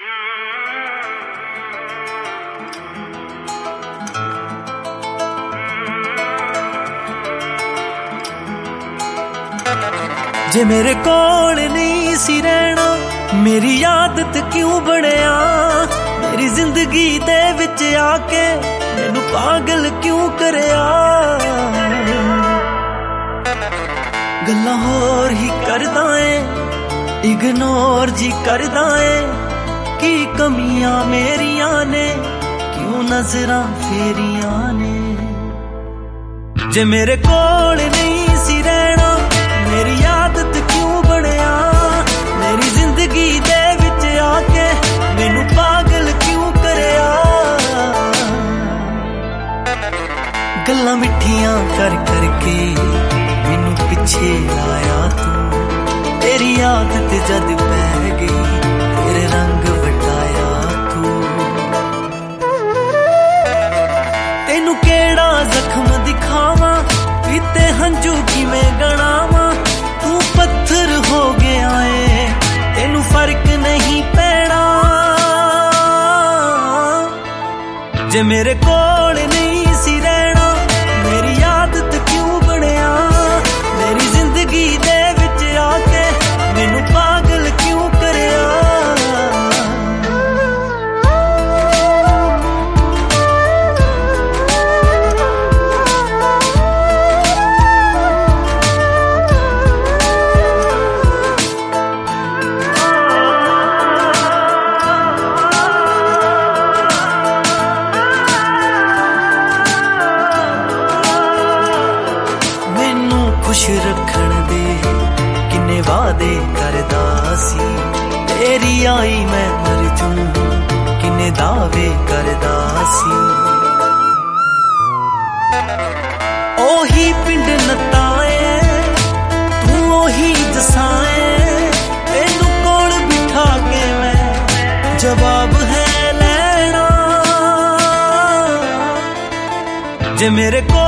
जे मेरे कोल नहीं सी रहना मेरी आदत क्यों बनया, मेरी जिंदगी दे विच आके मैनू पागल क्यों करया। गल्लां होर ही करदा ऐ इग्नोर जी करदा ऐ, की कमियां मेरियां ने क्यों नजरां फेरियां ने। जे मेरे कोल नहीं सी रहना मेरी आदत क्यों बनया, मेरी जिंदगी दे विच आके मैनू पागल क्यों करया। गल्लां मिठियां कर करके मैनू पिछे लाया तू, तेरी आदत जद पै गई तेरे रंग वटाया तू। तेनू केड़ा जख्म दिखावां पीते हंजू किवें गणावां, तू पत्थर हो गया है तेनू फर्क नहीं पैना। जे मेरे कोल नहीं सी रहना मेरी आदत क्यों बनया, मेरी जिंदगी दे विच आके मैनू पागल क्यों करया। खुश रखण दे किन्ने वादे करदा सी, तेरी आई मैं मर जूं किन्ने दावे करदा सी। ओही पिंड नताए तू ओही दसाए, तेनू कोल बिठा के मैं जवाब है लेना। जे मेरे को